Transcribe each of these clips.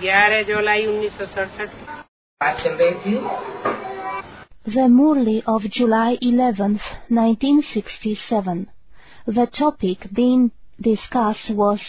11 जुलाई 1967 बात चल रही थी। The Murli of July 11th, 1967. The topic being discussed was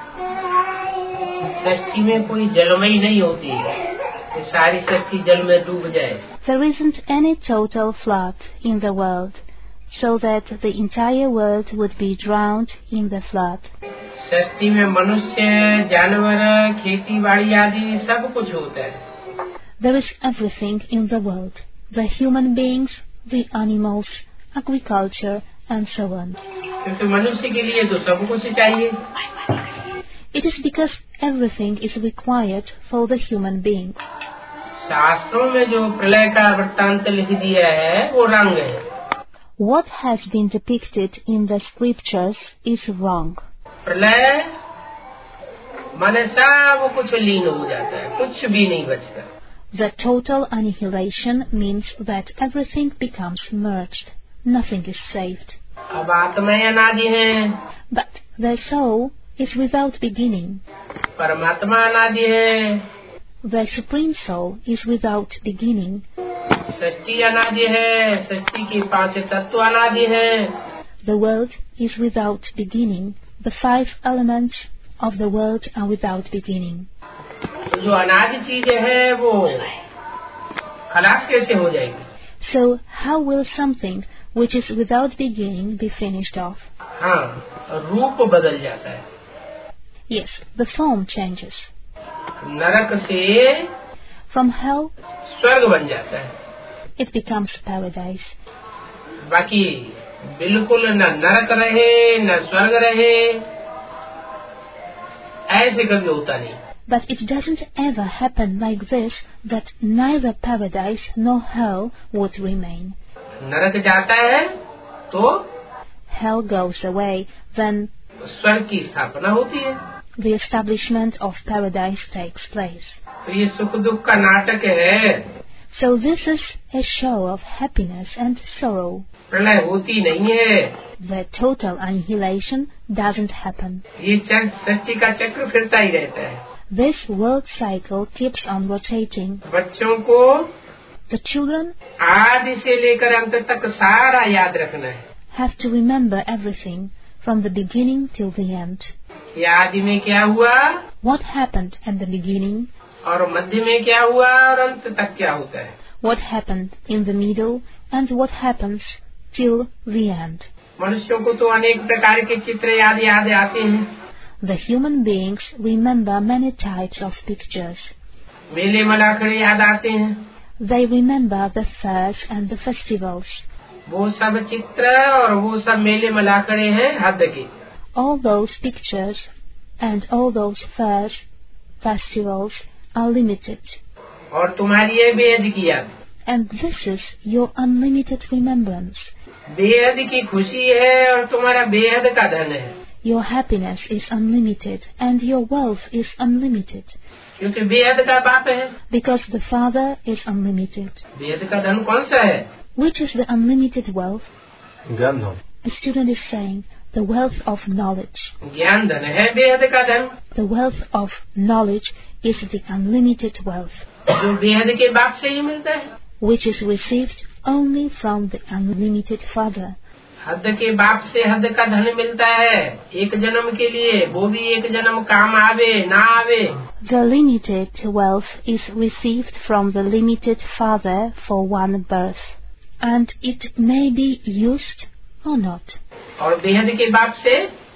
सृष्टि में कोई जलमयी नहीं होती कि सारी सृष्टि जल में डूब जाए। there isn't any total flood in the world, so that the entire world would be drowned in the flood. सृष्टि में मनुष्य, जानवर, खेती बाड़ी आदि सब कुछ होता है। There is everything in the world, the human beings, the animals, agriculture, and so on. क्योंकि मनुष्य के लिए तो सब कुछ चाहिए। It is because everything is required for the human being. शास्त्रों में जो प्रलय का वृत्तांत लिख दिया है वो रंग है। What has been depicted in the scriptures is wrong. प्रलय माने सब कुछ लीन हो जाता है, कुछ भी नहीं बचता। The total annihilation means that everything becomes merged. Nothing is saved. अब आत्माएं अनादि हैं, But the soul is without beginning. परमात्मा अनादि है, The Supreme Soul is without beginning. सृष्टि अनादि है, सृष्टि के 5 तत्व अनादि हैं। The world is without beginning. The 5 elements of the world are without beginning. जो अनादि चीजें हैं वो खलास कैसे हो जाएगी? So how will something which is without beginning be finished off? हाँ, रूप बदल जाता है। Yes, the form changes. नरक से From hell, स्वर्ग बन जाता है। it becomes paradise. बाकी बिल्कुल न नरक रहे न स्वर्ग रहे, ऐसे कभी होता नहीं। But it doesn't ever happen like this, that neither paradise nor hell would remain. नरक जाता है तो Hell goes away, then स्वर्ग की स्थापना होती है। the establishment of paradise takes place. तो ये सुख दुख का नाटक है। So this is a show of happiness and sorrow. प्रलय होती नहीं है। The total annihilation doesn't happen. ये सृष्टि का चक्र फिरता ही रहता है। This world cycle keeps on rotating. बच्चों को The children आदि से लेकर अंत तक सारा याद रखना है। have to remember everything from the beginning till the end. ये आदि में क्या हुआ What happened at the beginning, और मध्य में क्या हुआ और अंत तक क्या होता है। what happened in the middle, and what happens till the end. मनुष्यों को तो अनेक प्रकार के चित्र याद आते हैं। The human beings remember many types of pictures. मेले मलाखड़े याद आते हैं। They remember the fairs and the festivals. वो सब चित्र और वो सब मेले मलाखड़े हैं हद के। All those pictures and all those fairs, festivals are limited. और तुम्हारी ये बेहद की याद। And this is your unlimited remembrance. बेहद की खुशी है और तुम्हारा बेहद का धन है। Your happiness is unlimited and your wealth is unlimited. क्योंकि बेहद का बाप है। Because the Father is unlimited. बेहद का धन कौन सा है? Which is the unlimited wealth? ज्ञान धन। A student is saying the wealth of knowledge. ज्ञान धन है बेहद का धन। The wealth of knowledge is the unlimited wealth. जो बेहद के बाप से ही मिलता है। Which is received only from the unlimited Father. हद के बाप से हद का धन मिलता है एक जन्म के लिए, वो भी एक जन्म काम आवे ना आवे। The limited wealth is received from the limited Father for one birth, and it may be used or not. और बेहद के बाप से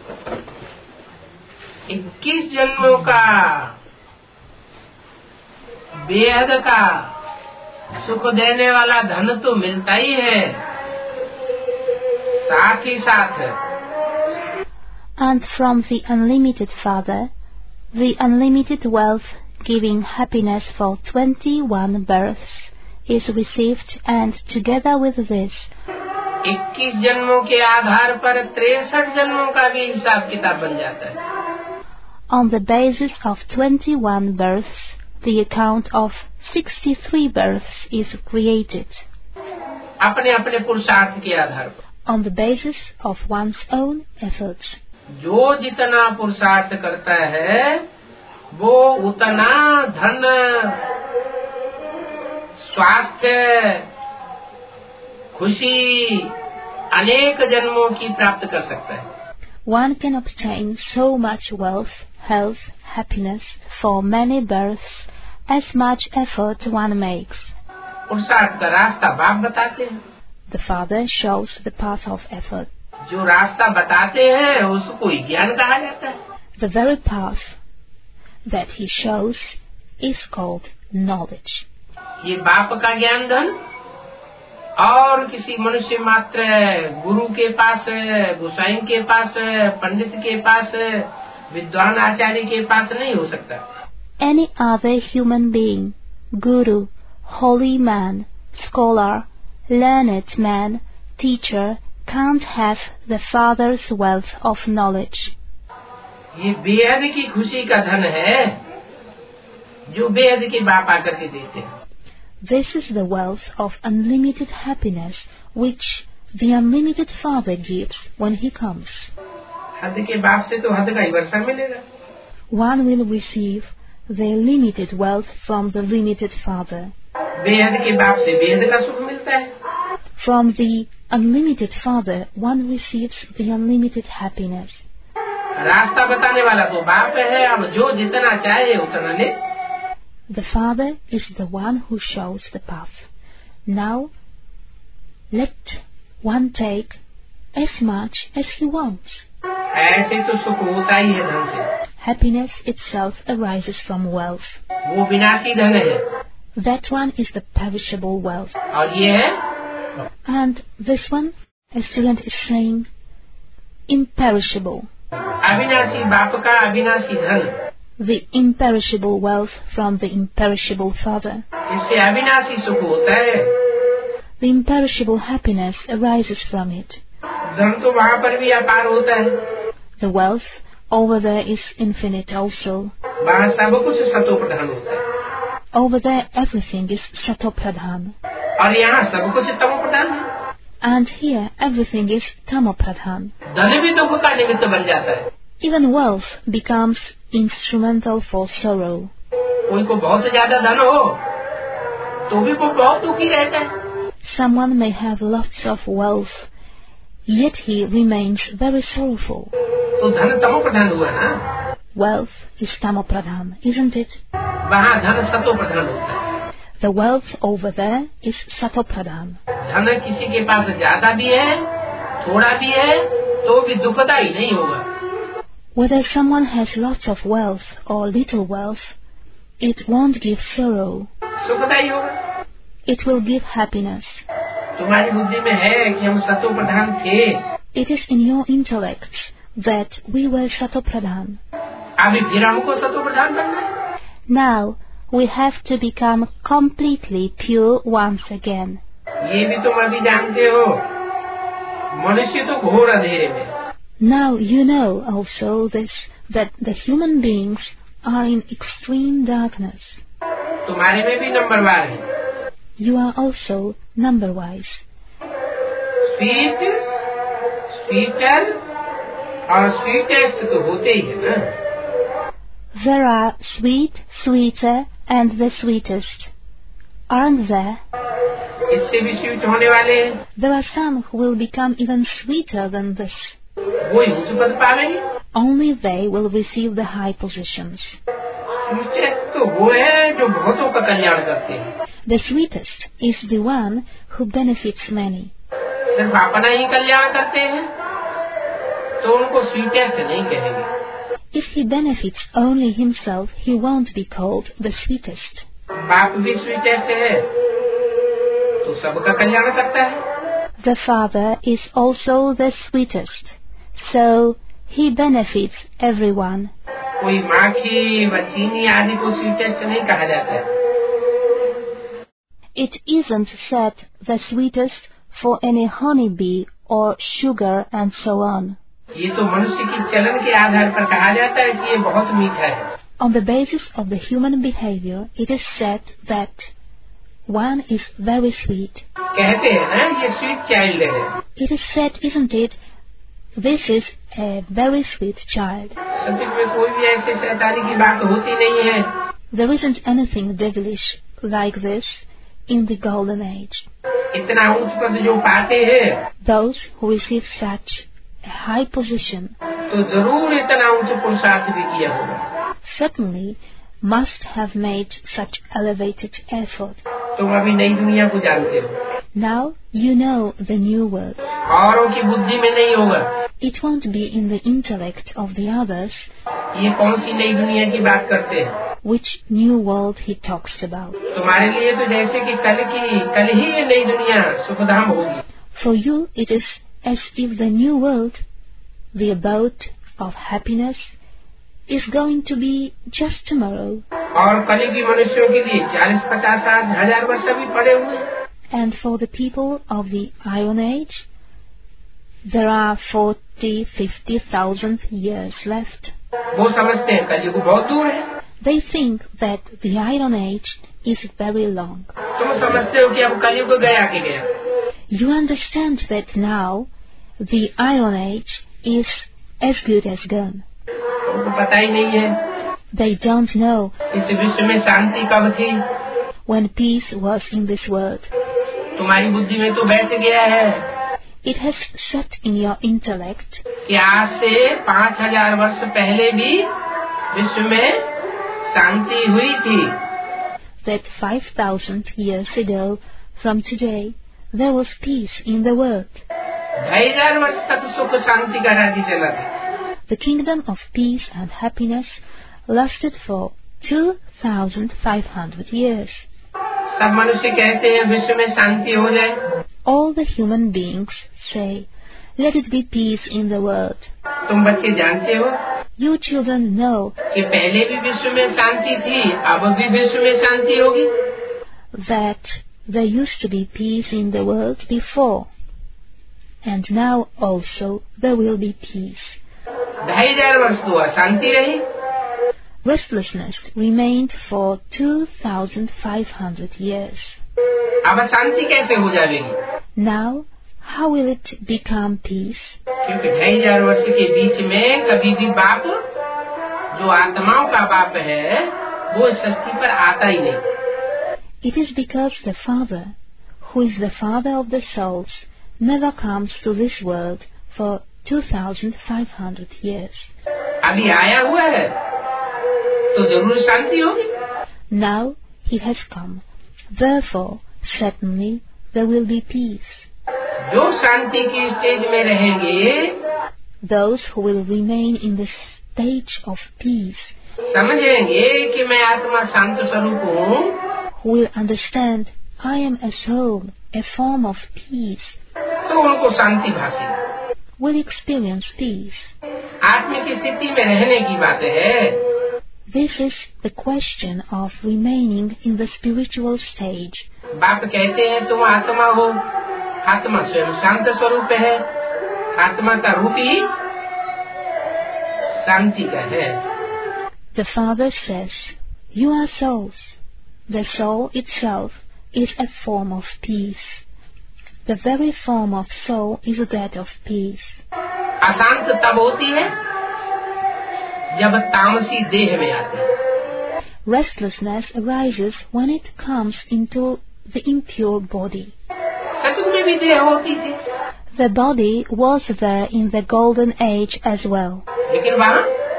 21 जन्मों का बेहद का सुख देने वाला धन तो मिलता ही है, साथ ही साथ And from the unlimited Father, the unlimited wealth giving happiness for 21 births is received, and together with this, 21 जन्मों के आधार पर 63 जन्मों का भी हिसाब किताब बन जाता है। on the basis of 21 births, the account of 63 births is created. अपने अपने पुरुषार्थ के आधार पर, on the basis of one's own efforts. जो जितना पुरुषार्थ करता है वो उतना धन, स्वास्थ्य, खुशी अनेक जन्मों की प्राप्त कर सकता है। One can obtain so much wealth, health, happiness for many births, as much effort one makes. पुरुषार्थ का रास्ता बाप बताते हैं। The Father shows the path of effort. जो रास्ता बताते हैं उसको ही ज्ञान कहा जाता है। The very path that he shows is called knowledge. ये बाप का ज्ञान धन और किसी मनुष्य मात्र गुरु के पास, गोसाई के पास, पंडित के पास, विद्वान आचार्य के पास नहीं हो सकता। Any other human being, guru, holy man, scholar, learned man, teacher, can't have the Father's wealth of knowledge. ये बेहद की खुशी का धन है जो बेहद के बाप आकर के देते हैं। This is the wealth of unlimited happiness which the unlimited Father gives when he comes. हद के बाप से तो हद का ही वर्षा मिलेगा। One will receive the limited wealth from the limited Father. बेहद के बाप से बेहद का सुख मिलता है। From the unlimited Father, one receives the unlimited happiness. रास्ता बताने वाला तो बाप है, अब जो जितना चाहे उतना ले। The Father is the one who shows the path. Now, let one take as much as he wants. ऐसे तो सुख होता ही है धन से। Happiness itself arises from wealth. वो विनाशी धन है। That one is the perishable wealth. और ये है, And this one, a student is saying, imperishable. अविनाशी बाप का अविनाशी धन। The imperishable wealth from the imperishable Father. इससे अविनाशी सुख होता है। The imperishable happiness arises from it. धन तो वहाँ पर भी अपार होता है। The wealth over there is infinite also. वहाँ सब कुछ सतो प्रधान होता है। Over there everything is Sato Pradhan. और यहाँ सब कुछ तमो प्रधान है। And here everything is Tamo Pradhan. धन भी दुख का निमित्त बन जाता है। Even wealth becomes instrumental for sorrow. कोई को बहुत ज्यादा धन हो तो भी वो बहुत दुखी रहता है। Someone may have lots of wealth, yet he remains very sorrowful. तो धन तमो प्रधान हुआ ना। Wealth is Tamo Pradhan, isn't it? वहाँ धन सतो प्रधान होता है। The wealth over there is Sato Pradhan. धन किसी के पास ज्यादा भी है, थोड़ा भी है, तो भी दुखदायी नहीं होगा। Whether someone has lots of wealth or little wealth, it won't give sorrow. सुखदायी होगा। It will give happiness. तुम्हारी बुद्धि में है कि हम सतो प्रधान थे। It is in your intellect that we were Sato Pradhan. अभी फिर हमको सतो प्रधान बनना है। Now we have to become completely pure once again. ये भी तुम अभी जानते हो, मनुष्य तो घोर अंधेरे में। Now you know also this, that the human beings are in extreme darkness. तुम्हारे में भी नंबरवार है। You are also number-wise. Sweet, sweeter और स्वीटेस्ट तो होते ही है ना। There are sweet, sweeter, and the sweetest. Aren't there? इससे भी स्वीट होने वाले हैं। There are some who will become even sweeter than this. वो ही उच्च पद पावेंगे। Only they will receive the high positions. Sweetest तो वो है जो बहुतों का कल्याण करते हैं। The sweetest is the one who benefits many. सिर्फ अपना ही कल्याण करते हैं तो उनको स्वीटेस्ट नहीं कहेंगे। If he benefits only himself, he won't be called the sweetest. बाप भी स्वीटेस्ट है तो सबका कल्याण करता है। The Father is also the sweetest, so he benefits everyone. कोई माखी व चीनी आदि को स्वीटेस्ट नहीं कहा जाता है। It isn't said the sweetest for any honeybee or sugar and so on. ये तो मनुष्य की चलन के आधार पर कहा जाता है कि ये बहुत मीठा है। On the basis of the human behavior, it is said that one is very sweet. कहते हैं ना ये स्वीट चाइल्ड है। It is said, isn't it, this is a very sweet child. सत्य में कोई भी ऐसी शैतानी की बात होती नहीं है। There isn't anything devilish like this in the golden age. इतना उच्च पद जो पाते हैं, Those who receive such a high position तो जरूर इतना उच्च पुरुषार्थ भी किया होगा। certainly must have made such elevated effort. तुम अभी नई दुनिया को जानते हो, Now you know the new world. औरों की बुद्धि में नहीं होगा। It won't be in the intellect of the others ये कौन सी नई दुनिया की बात करते हैं? which new world he talks about. तुम्हारे लिए तो जैसे कि कल ही ये नई दुनिया सुखधाम होगी। For you it is as if the new world, the abode of happiness, is going to be just tomorrow. और कल की मनुष्यों के लिए 40, 50, 60, 1000 वर्ष अभी पड़े हुए हैं। And for the people of the Iron Age, there are 40, 50,000 years left. वो समझते हैं कलयुग बहुत दूर है। They think that the Iron Age is very long. तुम समझते हो कि अब कलयुग गया कि गया। You understand that now the Iron Age is as good as gone. तुमको पता ही नहीं है They don't know इस विश्व में शांति कब थी। when peace was in this world. तुम्हारी बुद्धि में तो बैठ गया है It has set in your intellect कि आज से 5000 वर्ष पहले भी विश्व में शांति हुई थी। that 5,000 years ago from today there was peace in the world. 2000 वर्ष तक सुख शांति का राज्य चला था। The kingdom of peace and happiness lasted for 2,500 years. सब मनुष्य कहते हैं विश्व में शांति हो जाए। All the human beings say, let it be peace in the world. तुम बच्चे जानते हो You children know कि पहले भी विश्व में शांति थी, अब भी विश्व में शांति होगी। that there used to be peace in the world before, and now also there will be peace. 2500 वर्ष तो अशांति रही। Restlessness remained for 2,500 years. अब अशांति कैसे हो जाएगी? Now, how will it become peace? क्योंकि 2500 वर्ष के बीच में कभी भी बाप, जो आत्माओं का बाप है, वो इस सृष्टि पर आता ही नहीं। It is because the Father, who is the Father of the souls, never comes to this world for 2,500 years. अभी आया हुआ है तो जरूर शांति होगी। Now he has come. Therefore, certainly there will be peace. जो शांति की स्टेज में रहेंगे, Those who will remain in the stage of peace, समझेंगे कि मैं आत्मा शांत स्वरूप हूँ, who will understand, I am a soul, a form of peace, तो उनको शांति भाषी, will experience peace. आत्मिक स्थिति में रहने की बात है। This is the question of remaining in the spiritual stage. बाप कहते हैं तुम आत्मा हो, आत्मा स्वयं शांत स्वरूप है, आत्मा का रूप ही शांति का है। The Father says, you are souls. The soul itself is a form of peace. The very form of soul is that of peace. अशांत तब होती है जब तामसी देह में आती है। Restlessness arises when it comes into the impure body. सतयुग में भी देह होती थी, The body was there in the golden age as well, लेकिन वहाँ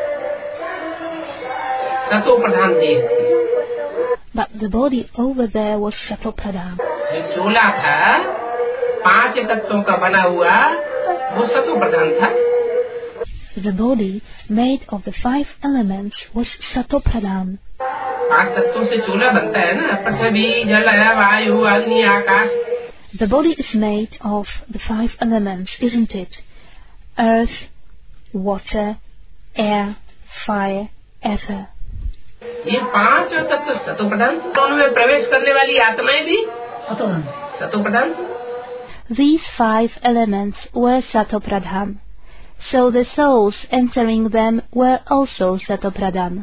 सतो प्रधान देह थी। but the body over there was Satopradhan. जो चोला था 5 तत्वों का बना हुआ, वो सतो प्रधान था। The body made of the 5 elements was Satopradhan. 5 तत्वों से चोला बनता है ना, पृथ्वी, जल, वायु, अग्नि, आकाश। The body is made of the 5 elements, isn't it? Earth, water, air, fire, ether. ये 5 तत्व सतो प्रधान, उनमें प्रवेश करने वाली आत्माएं भी सतो प्रधान। These 5 elements were Satopradhan. So the souls entering them were also Satopradhan.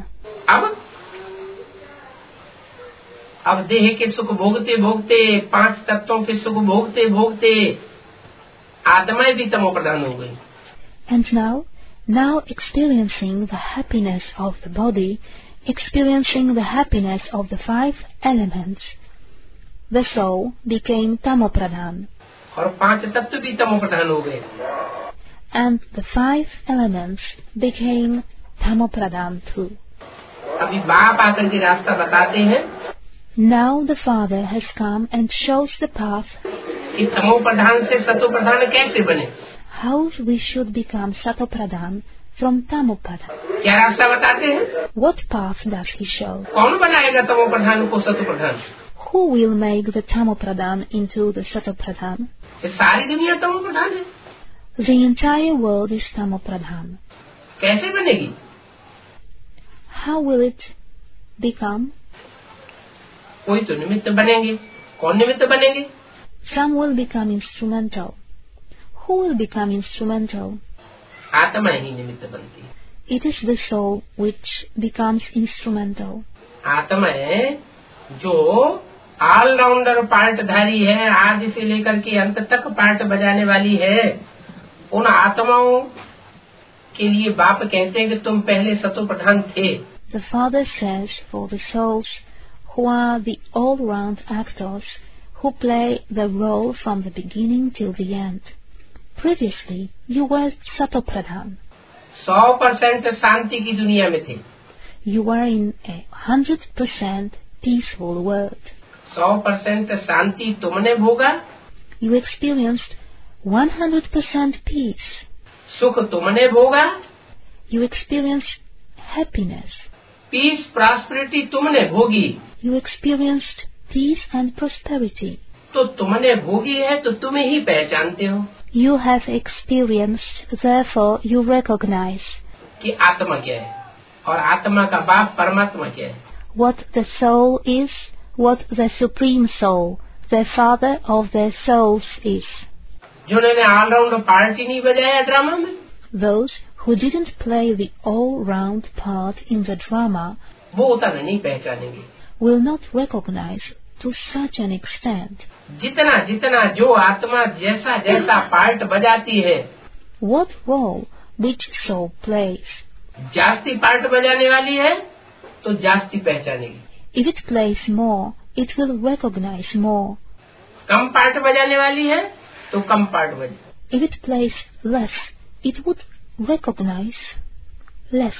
अब देह के सुख भोगते भोगते, 5 तत्वों के सुख भोगते भोगते आत्माएं भी तमो प्रधान हो गई। And now experiencing the happiness of the body, experiencing the happiness of the 5 elements, the soul became tamopradhan. और 5 तत्व भी तमोप्रधान हो गए. And the 5 elements became tamopradhan too. अभी बाप आकर के रास्ता बताते हैं. Now the Father has come and shows the path. कि तमोप्रधान से सतोप्रधान कैसे बने. How we should become satopradhan from tamopradhan. क्या रास्ता बताते हैं. What path does he show? कौन बनाएगा तमोप्रधान को सतोप्रधान. Who will make the tamopradhan into the satopradhan? ये सारी दुनिया तमोप्रधान है. The entire world is tamopradhan. कैसे बनेगी. How will it become? कोई तो निमित्त बनेंगे. कौन निमित्त बनेंगे. Some will become instrumental. Who will become instrumental? आत्मा ही निमित्त बनती है. It is the soul which becomes instrumental. आत्मा है जो ऑलराउंडर पार्टधारी है. आदि से लेकर के अंत तक पार्ट बजाने वाली है. उन आत्माओं के लिए बाप कहते हैं कि तुम पहले सतोप्रधान थे. The Father says for the souls who are the all-round actors who play the role from the beginning till the end. Previously, you were satopradhan. 100% शांति की दुनिया में थे. You were in a 100% peaceful world. 100% शांति तुमने भोगा. You experienced 100% peace. सुख तुमने भोगा. You experienced happiness. Peace prosperity तुमने भोगी. You experienced peace and prosperity. तो तुमने भोगी है तो तुम ही पहचानते हो. You have experienced, therefore you recognize. कि आत्मा क्या है और आत्मा का बाप परमात्मा क्या है. What the soul is, what the supreme soul, the father of their souls is. जिन्होंने ऑलराउंड पार्टी नहीं बजाया ड्रामा में. Those who didn't play the all-round part in the drama वो उतना नहीं पहचानेंगे. will not recognize to such an extent. जितना जितना जो आत्मा जैसा जैसा पार्ट बजाती है. What role which soul plays. जास्ती पार्ट बजाने वाली है तो जास्ती पहचानेगी. If it plays more, it will recognize more. कम पार्ट बजाने वाली है तो कम पार्ट बजे. If it plays less, it would recognize less.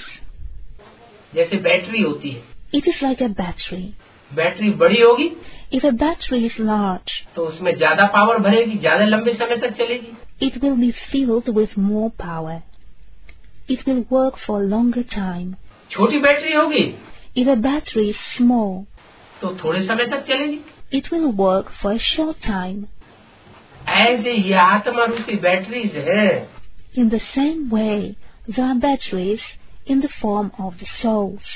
जैसे बैटरी होती है. It is like a battery. Battery बड़ी होगी. If a battery is large, तो उसमें ज्यादा पावर भरेगी, ज्यादा लंबे समय तक चलेगी. it will be filled with more power. It will work for a longer time. छोटी बैटरी होगी. If a battery is small, तो थोड़े समय तक चलेगी. it will work for a short time. ऐसे ये आत्मा रूपी बैटरीज है. In the same way, there are batteries in the form of the souls.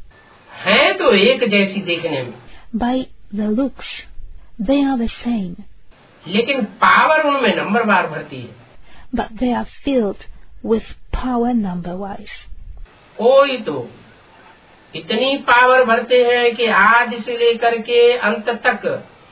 हैं तो एक जैसी देखने में. By the looks, they are the same. लेकिन पावर उनमें नंबर बार भरती है. But they are filled with power number-wise. कोई तो इतनी पावर भरते हैं कि आज से लेकर के अंत तक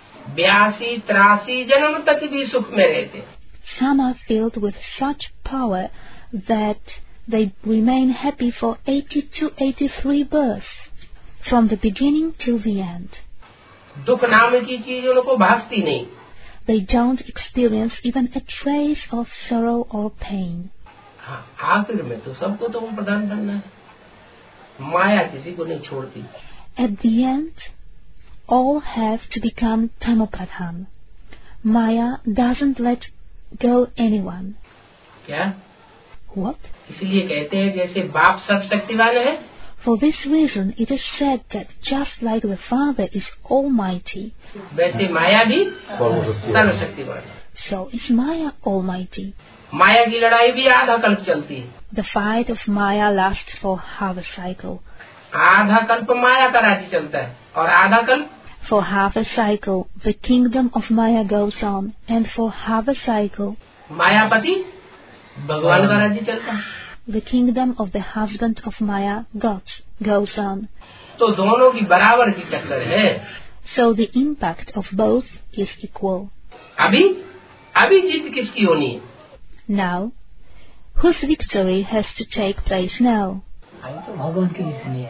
82-83 जन्म तक भी सुख में रहते. Some are filled with such power that they remain happy for 82-83 births, from the beginning till the end. दुख नाम की चीज उनको भासती नहीं. They don't experience even a trace of sorrow or pain. हाँ, आखिर में तो सबको तो प्रधान बनना है. माया किसी को नहीं छोड़ती. At the end, all have to become tamopradhan. Maya doesn't let go anyone. क्या? What? इसलिए कहते हैं जैसे बाप सर्वशक्तिवान है. For this reason, it is said that just like the Father is almighty, वैसे माया भी सर्वशक्तिवान है. so is Maya almighty. माया की लड़ाई भी आधा कल्प चलती है. The fight of Maya lasts for half a cycle. आधा कल्प माया का राज्य चलता है और आधा कल्प. For half a cycle, the kingdom of Maya goes on, and for half a cycle, मायापति भगवान का राज्य चलता है. the kingdom of the husband of Maya, God, goes on. तो दोनों की बराबर की टक्कर है. So the impact of both is equal. अभी जीत किसकी होनी है? Now, whose victory has to take place now? अभी तो भगवान की जितनी है.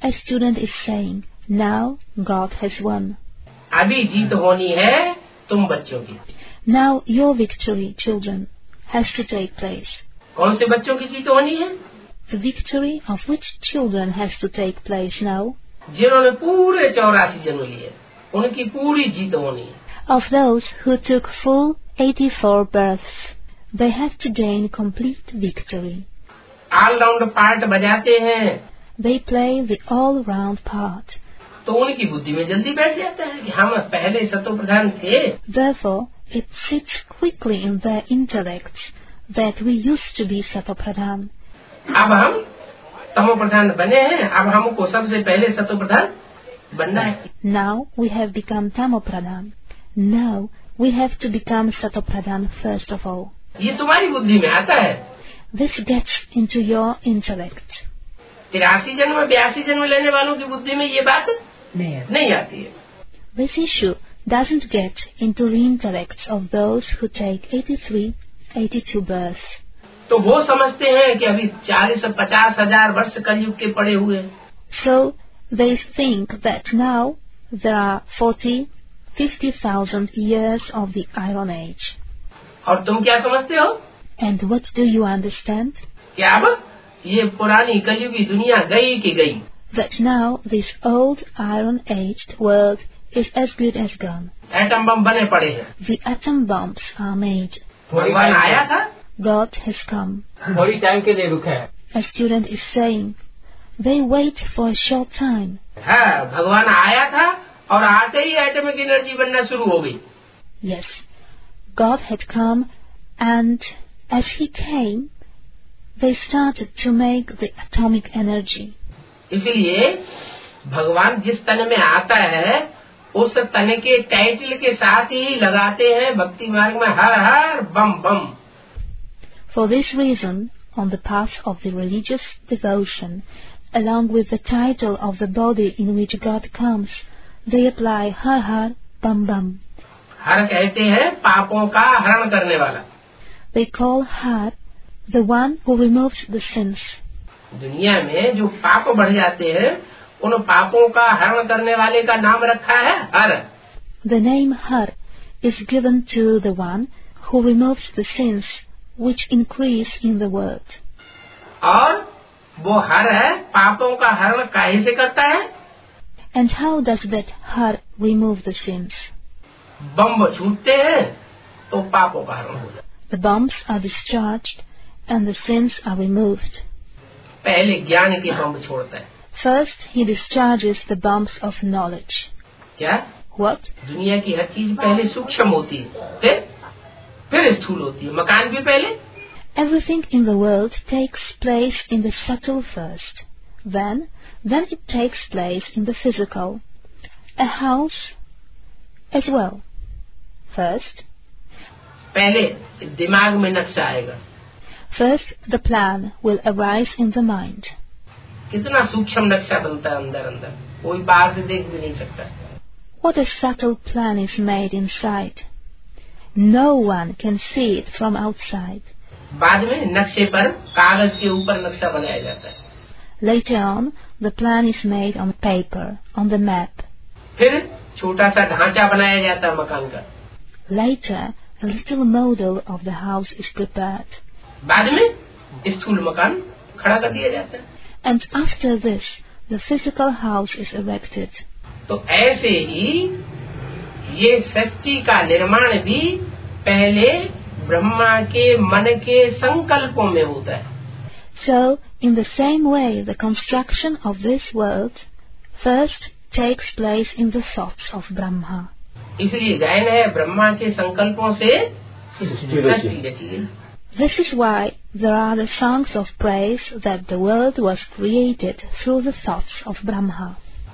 A student is saying, now God has won. अभी जीत होनी है तुम बच्चों की। Now your victory, children, has to take place. कौन से बच्चों की जीत होनी है? The victory of which children has to take place now? जिन्होंने पूरे 84 जन्म लिए, उनकी पूरी जीत होनी है। Of those who took full 84 births, they have to gain complete victory. All round part बजाते हैं, They play the all-round part. तो उनकी बुद्धि में जल्दी बैठ जाता है कि हम पहले सतो प्रधान थे। Therefore, it sits quickly in their intellects that we used to be Sato Pradhan. अब हम तमो प्रधान बने हैं, अब हमको सबसे पहले सतो प्रधान बनना है। Now we have become Tamo Pradhan. Now we have to become Sato Pradhan first of all. ये तुम्हारी बुद्धि में आता है। This gets into your intellect. 83 जन्म 82 जन्म लेने वालों की बुद्धि में ये बात नहीं आती है। This issue doesn't get into the intellects of those who take 83, 82 births. तो वो समझते हैं कि अभी 40-50 हजार वर्ष कलयुग के पड़े हुए हैं। So they think that now there are 40-50,000 years of the Iron Age. और तुम क्या समझते हो? And what do you understand? कि अब ये पुरानी कलयुगी दुनिया गई कि गई। That now this old Iron-aged world is as good as gone. Atom bomb बने पड़े हैं। The atom bombs are made. भगवान आया था, God has come. थोड़ी टाइम के लिए रुका है। A student is saying, they wait for a short time. हाँ, भगवान आया था और आते ही एटमिक एनर्जी बनना शुरू हो गई। Yes, God had come, and as he came, they started to make the atomic energy. इसलिए भगवान जिस तन में आता है उस तन के टाइटल के साथ ही लगाते हैं भक्ति मार्ग में हर हर बम बम। For this reason, on the path of the religious devotion, along with the title of the body in which God comes, they apply Har Har Bam Bam. हर कहते हैं पापों का हरण करने वाला। They call Har the one who removes the sins. दुनिया में जो पाप बढ़ जाते हैं उन पापों का हरण करने वाले का नाम रखा है हर। The name Har is given to the one who removes the sins which increase in the world. और वो हर है पापों का हरण काहे से करता है? And how does that Har remove the sins? बम छूटते हैं तो पापों का हरण हो जाता है। The bombs are discharged and the sins are removed. पहले ज्ञान के बम छोड़ता है। First, he discharges the bombs of knowledge. क्या? What? दुनिया की हर चीज पहले सूक्ष्म होती है, फिर स्थूल होती है। मकान भी पहले। Everything in the world takes place in the subtle first. Then it takes place in the physical. A house as well. First, पहले दिमाग में नक्शा आएगा। First, the plan will arise in the mind. कितना सूक्ष्म नक्शा बनता है अंदर अंदर, कोई बाहर से देख भी नहीं सकता। What a subtle plan is made inside. No one can see it from outside. बाद में नक्शे पर कागज के ऊपर नक्शा बनाया जाता है। Later on, the plan is made on paper, on the map. फिर छोटा सा ढांचा बनाया जाता है मकान का। Later, a little model of the house is prepared. बाद में स्थूल मकान खड़ा कर दिया जाता है। And after this, the physical house is erected. तो ऐसे ही ये सृष्टि का निर्माण भी पहले ब्रह्मा के मन के संकल्पों में होता है। So, in the same way, the construction of this world first takes place in the thoughts of Brahma. इसलिए गायन है ब्रह्मा के संकल्पों से सृष्टि रची गई। This is why there are the songs of praise that the world was created through the thoughts of Brahma.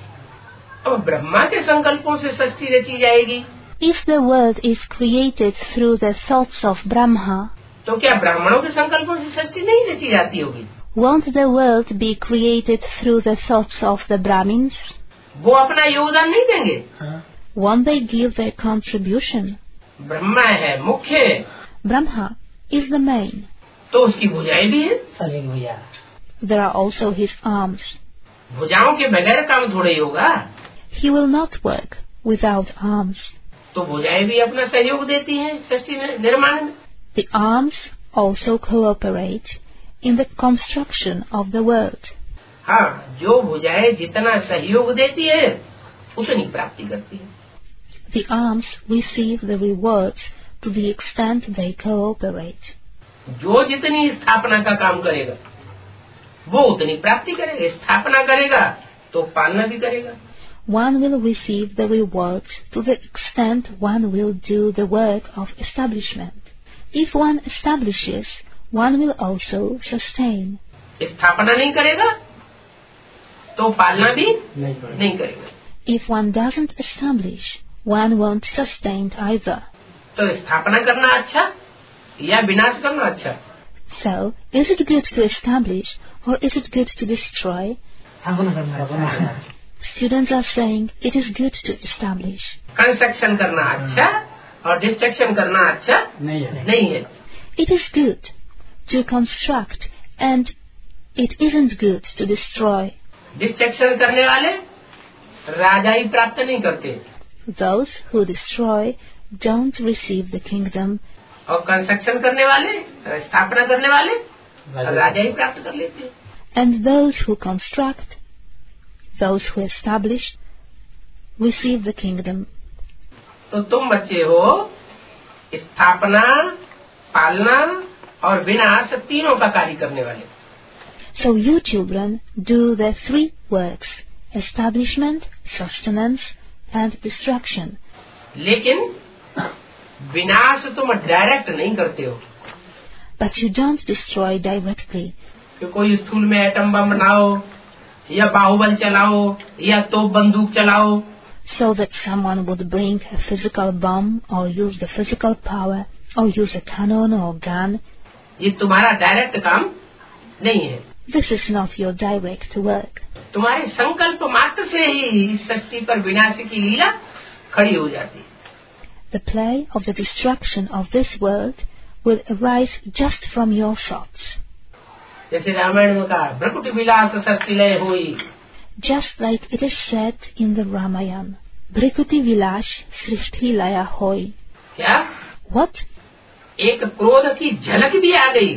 अब ब्रह्मा के संकल्पों से सृष्टि रची जाएगी। If the world is created through the thoughts of Brahma, तो क्या ब्राह्मणों के संकल्पों से सृष्टि नहीं रची जाती होगी? won't the world be created through the thoughts of the Brahmins? वो अपना योगदान नहीं देंगे? Won't they give their contribution? Brahma है मुख्य, Brahma is the main. तो उसकी भुजाएं भी है। There are also his arms. भुजाओं के बगैर काम थोड़ा ही होगा। He will not work without arms. तो भुजाएं भी अपना सहयोग देती हैं सृष्टि निर्माण में। The arms also cooperate in the construction of the world. हाँ, जो भुजाएं जितना सहयोग देती है उतनी प्राप्ति करती है। The arms receive the rewards to the extent they cooperate. जो जितनी स्थापना का काम करेगा वो उतनी प्राप्ति करेगा। स्थापना करेगा तो पालना भी करेगा। One will receive the rewards to the extent one will do the work of establishment. If one establishes, one will also sustain. स्थापना नहीं करेगा तो पालना भी नहीं करेगा। If one doesn't establish, one won't sustain either. तो स्थापना करना अच्छा या विनाश करना अच्छा? So, is it good to establish or is it good to destroy? Students are saying it is good to establish. Construction करना अच्छा और डिस्ट्रक्शन करना अच्छा नहीं है। It is good to construct and it isn't good to destroy. Destruction करने वाले राजाई प्राप्त नहीं करते। Those who destroy don't receive the kingdom. और कंस्ट्रक्शन करने वाले, स्थापना करने वाले राजाई प्राप्त कर लेते हैं। And those who construct, those who establish, receive the kingdom. तो तुम बच्चे हो स्थापना, पालना और विनाश तीनों का कार्य करने वाले। So you children do the three works: establishment, sustenance, and destruction. लेकिन विनाश तुम डायरेक्ट नहीं करते हो। But you don't destroy directly. कि कोई स्थूल में एटम बम बनाओ या बाहुबल चलाओ या तोप बंदूक चलाओ। So that someone would bring a physical bomb or use the physical power or use a cannon or gun. ये तुम्हारा डायरेक्ट काम नहीं है। This is not your direct work. तुम्हारे संकल्प मात्र से ही इस सृष्टि पर विनाश की लीला खड़ी हो जाती है। The play of the destruction of this world will arise just from your thoughts. जैसे रामायण में कहा भ्रकुटी विलास सृष्टि लय हुई। Just like it is said in the Ramayana, Bhrikuti Vilash Srishti Laya Hoy. क्या? What? एक क्रोध की झलक भी आ गई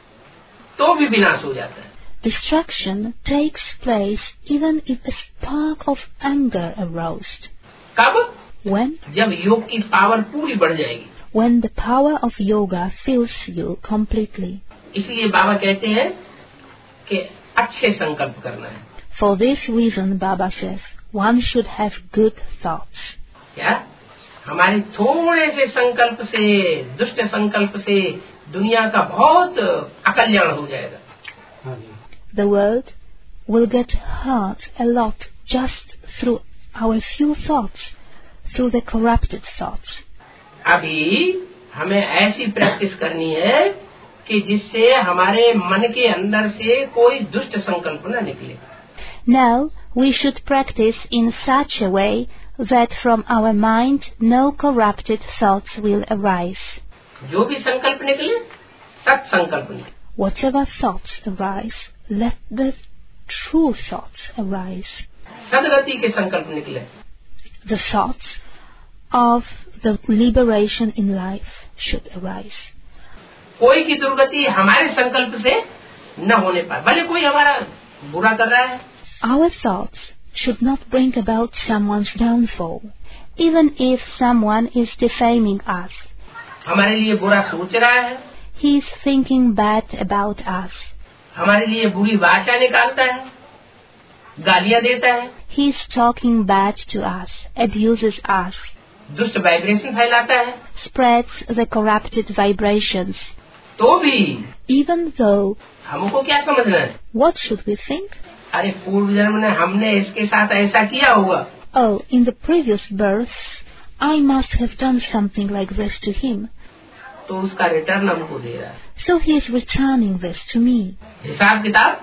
तो भी विनाश हो जाता है। Destruction takes place even if a spark of anger aroused. कब? When? जब योग की पावर पूरी बढ़ जाएगी। When the power of yoga fills you completely. इसलिए बाबा कहते हैं कि अच्छे संकल्प करना है। For this reason, Baba says, one should have good thoughts. क्या? हमारे थोड़े से संकल्प से, दुष्ट संकल्प से दुनिया का बहुत अकल्याण हो जाएगा। The world will get hurt a lot just through our few thoughts, through the corrupted thoughts. अभी हमें ऐसी प्रैक्टिस करनी है कि जिससे हमारे मन के अंदर से कोई दुष्ट संकल्प न निकले। Now we should practice in such a way that from our mind no corrupted thoughts will arise. जो भी संकल्प निकले सत संकल्प निकले। Whatever thoughts arise, let the true thoughts arise. सदगति के संकल्प निकले। The thoughts of the liberation in life should arise. कोई की दुर्गति हमारे संकल्प से न होने पाए, भले कोई हमारा बुरा कर रहा है। Our thoughts should not bring about someone's downfall, even if someone is defaming us. हमारे लिए बुरा सोच रहा है। He is thinking bad about us. हमारे लिए बुरी वाचा निकालता है, गालियां देता है। He is talking bad to us, abuses us. दुष्ट वाइब्रेशन फैलाता है। Spreads the corrupted vibrations. तो भी Even though, हमको क्या समझना है? what should we think? अरे पूर्व जन्म में हमने इसके साथ ऐसा किया होगा। Oh, in the previous births, I must have done something like this to him. तो उसका रिटर्न हमको दे रहा है। So he is returning this to me. हिसाब किताब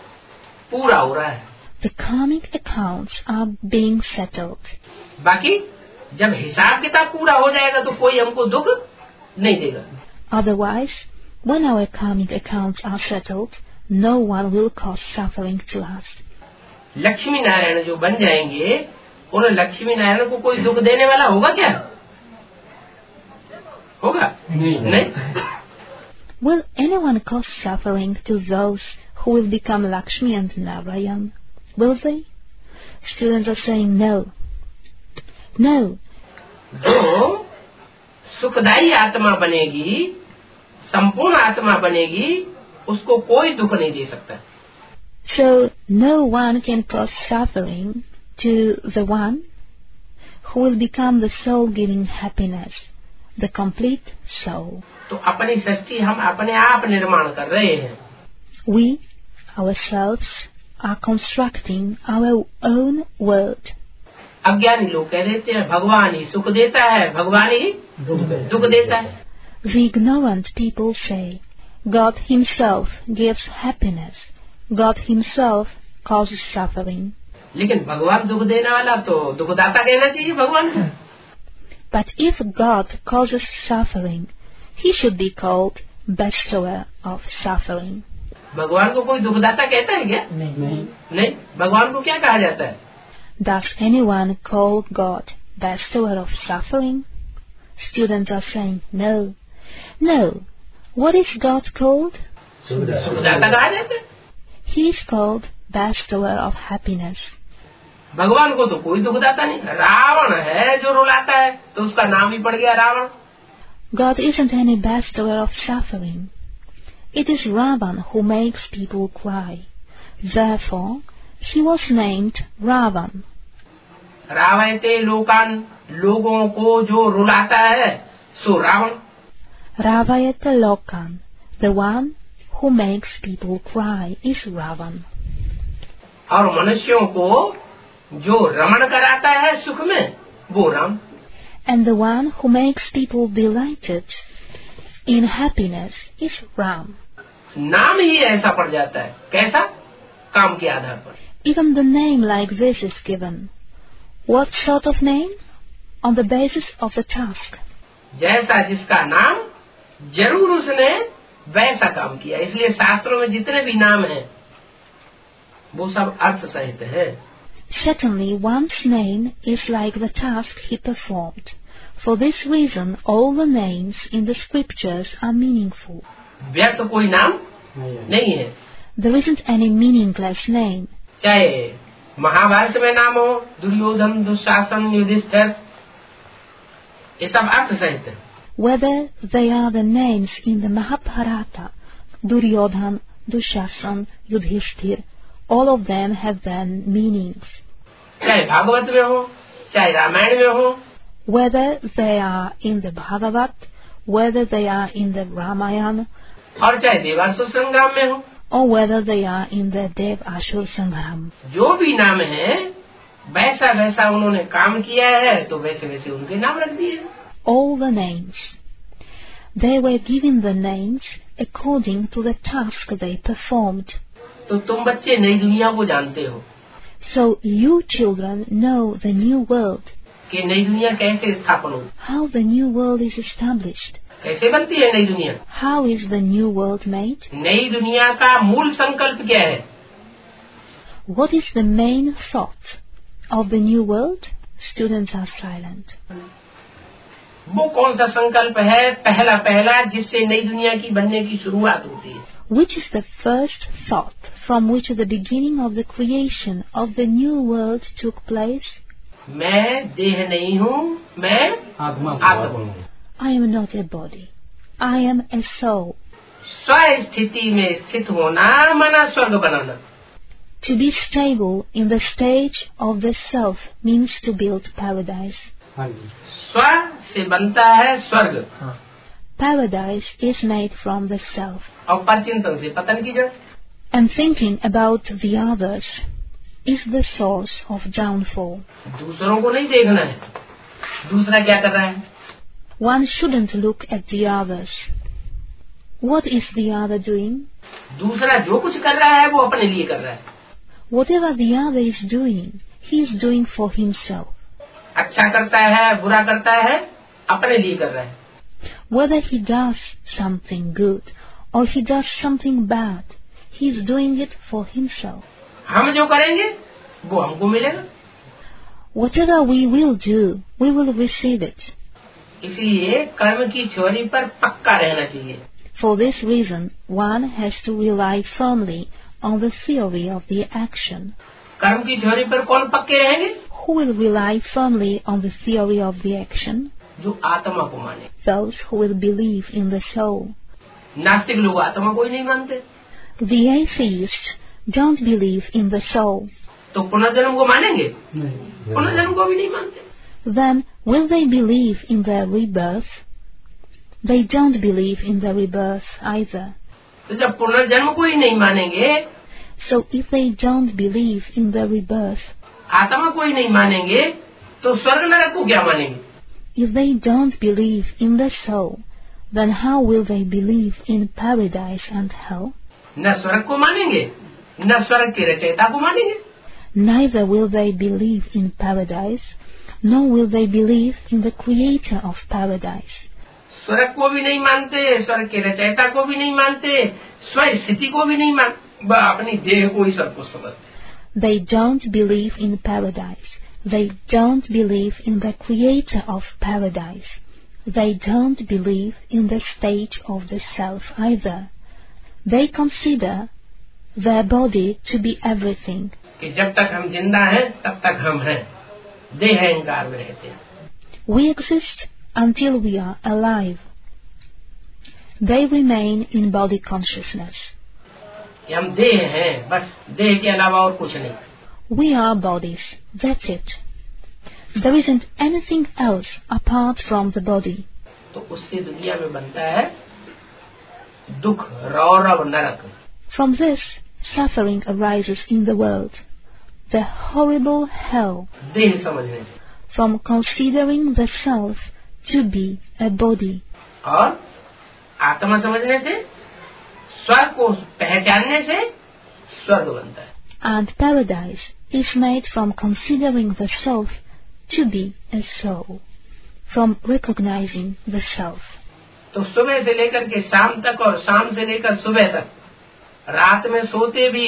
पूरा हो रहा है। The karmic accounts are being settled. बाकी जब हिसाब किताब पूरा हो जाएगा तो कोई हमको दुख नहीं देगा। Otherwise, when our karmic accounts are settled, no one will cause suffering to us. Lakshmi Narayan जो बन जाएंगे, उन लक्ष्मी नारायण को कोई दुख देने वाला होगा क्या? होगा? नहीं. Will anyone cause suffering to those who will become Lakshmi and Narayan? Will they? Students are saying no. No. जो सुखदायी आत्मा बनेगी, संपूर्ण आत्मा बनेगी, उसको कोई दुख नहीं दे सकता. So no one can cause suffering to the one who will become the soul giving happiness, the complete soul. तो अपनी सृष्टि हम अपने आप निर्माण कर रहे हैं. We ourselves are constructing our own world. अज्ञानी लोग कह देते हैं भगवान ही सुख देता है, भगवान ही दुख देता है. The ignorant people say God himself gives happiness, God himself causes suffering. लेकिन भगवान दुख देने वाला तो दुखदाता कहना चाहिए भगवान को. But if God causes suffering, he should be called bestower of suffering. भगवान को कोई दुखदाता कहता है क्या? नहीं. भगवान को क्या कहा जाता है? Does anyone call God bestower of suffering? Students are saying no. No. What is God called? सुखदाता कहा जाता है. He is called bestower of happiness. भगवान को तो कोई दुखदाता नहीं. रावण है जो रुलाता है, तो उसका नाम ही पड़ गया Ravan. God isn't any bestower of suffering. It is Ravan who makes people cry. Therefore, he was named Ravan. रावयते लोकान, लोगों को जो रुलाता है सो Ravan. Ravayata Lokan, the one who makes people cry, is Ravan. और मनुष्यों को जो रमण कराता है सुख में, वो Ram. And the one who makes people delighted in happiness is Ram. नाम ही ऐसा पड़ जाता है. कैसा? काम के आधार पर. Even the name like this is given. What sort of name? On the basis of the task. जैसा जिसका नाम, जरूर उसने वैसा काम किया. इसलिए शास्त्रों में जितने भी नाम हैं, वो सब अर्थ सहित है. Certainly one's name is like the task he performed. For this reason, all the names in the scriptures are meaningful. व्यर्थ कोई नाम नहीं है. There isn't any meaningless name. चाहे महाभारत में नाम हो, दुर्योधन, दुशासन, युधिष्ठिर, ये सब अर्थ सहित है. Whether they are the names in the Mahabharata, Duryodhan, Dushasan, Yudhishthir, all of them have their meanings. चाहे भागवत में हो, चाहे रामायण में हो, Whether they are in the Bhagavat, whether they are in the Ramayana, और चाहे देवासुर संग्राम में हो, or whether they are in the Dev-Ashur Sangram. जो भी नाम है, वैसा वैसा उन्होंने काम किया है, तो वैसे वैसे उनके नाम रख दिए. All the names. They were given the names according to the task they performed. तो तुम बच्चे नई दुनिया को जानते हो. So you children know the new world. कि नई दुनिया कैसे स्थापन हो, How the new world is established. कैसे बनती है नई दुनिया. How is the new world made? नई दुनिया का मूल संकल्प क्या है? What is the main thought of the new world? Students are silent. वो कौन सा संकल्प है पहला पहला जिससे नई दुनिया की बनने की शुरुआत होती है? Which is the first thought from which the beginning of the creation of the new world took place? मैं देह नहीं हूँ, मैं आत्मा हूँ. I am not a body. I am a soul. स्व स्थिति में स्थित होना माना स्वर्ग बनाना. To be stable in the stage of the self means to build paradise. स्व से बनता है स्वर्ग. Paradise is made from the self. और परचिंतन से पतन की जड़. And thinking about the others is the source of downfall. दूसरों को नहीं देखना है, दूसरा क्या कर रहा है. One shouldn't look at the others. What is the other doing? दूसरा जो कुछ कर रहा है वो अपने लिए कर रहा है. Whatever the other is doing, he is doing for himself. अच्छा करता है, बुरा करता है, अपने लिए कर रहा है. Whether he does something good or he does something bad, he is doing it for himself. हम जो करेंगे वो हमको मिलेगा। Whatever we will do, we will receive it. इसलिए कर्म की थ्योरी पर पक्का रहना चाहिए। For this reason, one has to rely firmly on the theory of the action. कर्म की थ्योरी पर कौन पक्के रहेंगे? Who will rely firmly on the theory of the action? जो आत्मा को माने। Those who will believe in the soul. नास्तिक लोग आत्मा को ही नहीं मानते। The atheists don't believe in the soul. तो पुनर्जन्म को मानेंगे? पुनर्जन्म को भी नहीं मानते। Then will they believe in the rebirth? They don't believe in the rebirth either. तो जब पुनर्जन्म को ही नहीं मानेंगे, So if they don't believe in the rebirth, आत्मा को ही नहीं मानेंगे, तो स्वर्ग नरक को क्या मानेंगे? if they don't believe in the soul, then how will they believe in paradise and hell? न स्वर्ग को मानेंगे, न स्वर्ग के रचयिता को मानेंगे। Neither will they believe in paradise, nor will they believe in the creator of paradise. स्वर्ग को भी नहीं मानते, स्वर्ग के रचयिता को भी नहीं मानते, स्वयं स्थिति को भी नहीं मानते, अपनी देह को ही सब कुछ समझते। They don't believe in paradise. They don't believe in the creator of paradise. They don't believe in the state of the self either. They consider their body to be everything. कि जब तक हम जिंदा हैं, तब तक हम हैं, देह अहंकार में रहते हैं। We exist until we are alive. They remain in body consciousness. कि हम देह हैं, बस देह के अलावा और कुछ नहीं। We are bodies, that's it. There isn't anything else apart from the body. तो उससे दुनिया में बनता है दुख, रौरव, नरक। From this, suffering arises in the world. The horrible hell. देह समझने से। From considering the self to be a body. और आत्मा समझने से, स्वर्ग को पहचानने से स्वर्ग बनता है। And paradise is made from considering the self to be a soul. From recognizing the self. तो सुबह से लेकर के शाम तक और शाम से लेकर सुबह तक, रात में सोते भी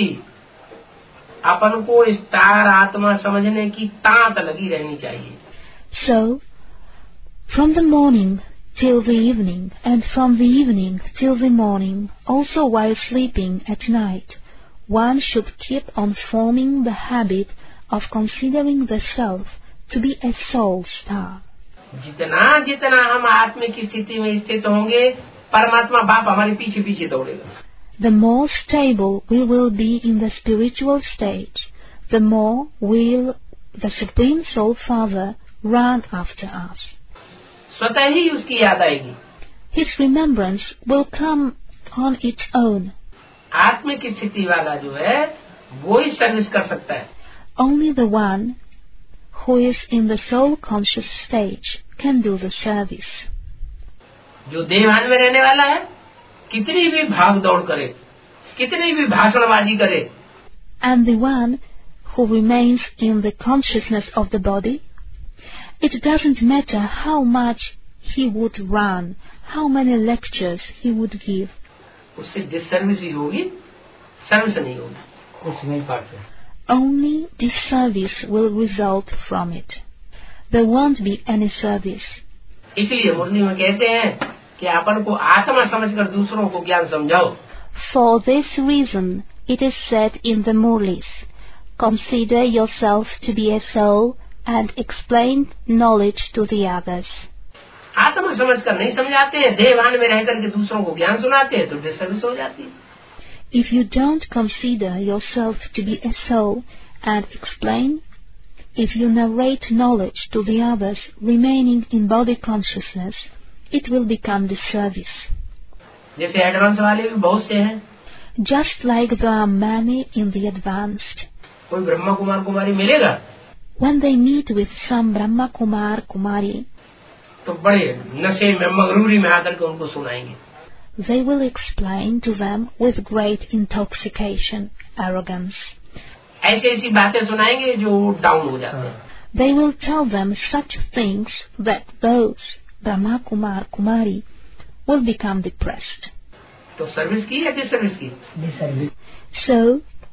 अपन को स्टार आत्मा समझने की तांत लगी रहनी चाहिए। So, from the morning till the evening, and from the evening till the morning, also while sleeping at night, one should keep on forming the habit of considering the self to be a soul star. जितना जितना हम आत्मा की स्थिति में स्थित होंगे, परमात्मा बाप हमारे पीछे पीछे दौड़ेगा। The more stable we will be in the spiritual stage, the more will the Supreme Soul Father run after us. स्वतः ही उसकी याद आएगी। His remembrance will come on its own. आत्मा की स्थिति वाला जो है, वो ही सर्विस कर सकता है। Only the one who is in the soul conscious stage can do the service. जो देहभान में रहने वाला है, कितनी भी भाग दौड़ करे, कितनी भी भाषणबाजी करे, And the one who remains in the consciousness of the body, it doesn't matter how much he would run, how many lectures he would give. उससे डिसर्विस ही होगी, सर्विस नहीं होगी। कुछ नहीं पाते। Only disservice will result from it. There won't be any service. इसलिए मुरली में कहते हैं कि अपन को आत्मा समझकर दूसरों को ज्ञान समझाओ। For this reason, it is said in the Murlis, consider yourself to be a soul and explain knowledge to the others. आत्मा समझकर नहीं समझाते हैं, देहभान में रहकर के दूसरों को ज्ञान सुनाते हैं, तो डिसर्विस हो जाती है। If you don't consider yourself to be a soul and explain, if you narrate knowledge to the others remaining in body consciousness, it will become disservice. जैसे एडवांस वाले भी बहुत से हैं। Just like there are many in the advanced. कोई ब्रह्मा कुमार कुमारी मिलेगा, When they meet with some Brahma Kumar Kumari, तो बड़े नशे में, मगरूरी में आकर के उनको सुनाएंगे। they will explain to them with great intoxication, arrogance. ऐसी ऐसी बातें सुनाएंगे जो डाउन हो जाते हैं। They will tell them such things that those Brahma Kumar Kumari will become depressed. तो सर्विस की या डिसर्विस की? So,